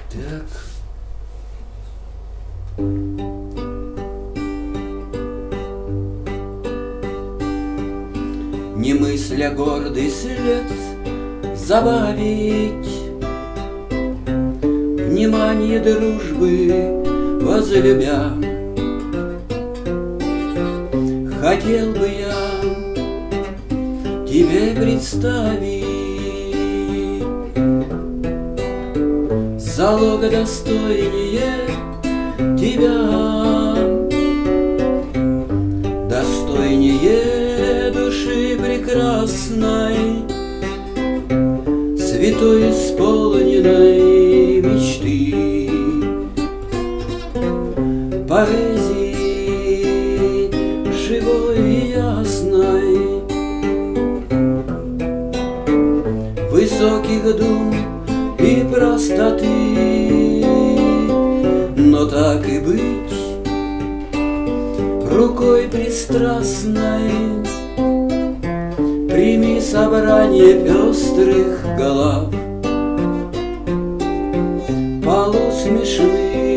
Так. Не мысля гордый след забавить, внимание дружбы возлюбя, хотел бы я тебе представить залога достойнее тебя, достойнее души прекрасной, святой исполненной мечты, поэзии живой и ясной, высоких дум и простоты. Но так и быть, рукой пристрастной прими собрание пестрых голов,